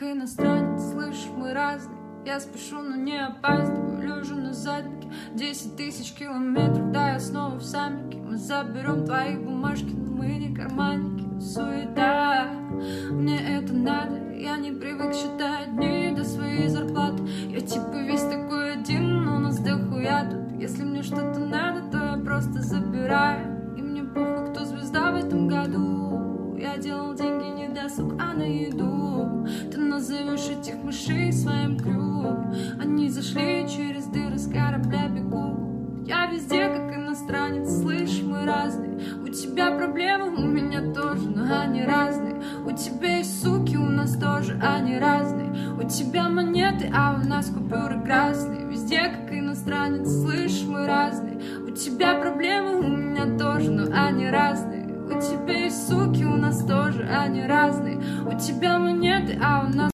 как иностранец, слышишь, мы разные. Я спешу, но не опаздываю, лежу на заднике. 10 тысяч километров, да я снова в саммике. Мы заберем твои бумажки, но мы не карманники. Суета, мне это надо. Я не привык считать дни до своей зарплаты. Я типа весь такой один, но нас дохуя тут. Если мне что-то надо, то я просто забираю. И мне похуй, кто звезда в этом году. Я делал деньги не досуг, а на еду. Ты назовешь этих мышей своим крюком. Они зашли через дыры с корабля бегут. Я везде, как иностранец, слышь, мы разные. У тебя проблемы, у меня тоже, но они разные. У тебя есть суки, у нас тоже, они разные. У тебя монеты, а у нас купюры красные. Везде, как иностранец, слышь, мы разные. У тебя проблемы, у меня тоже, но они разные. У тебя есть суки, у нас тоже, они разные. У тебя монеты, а у нас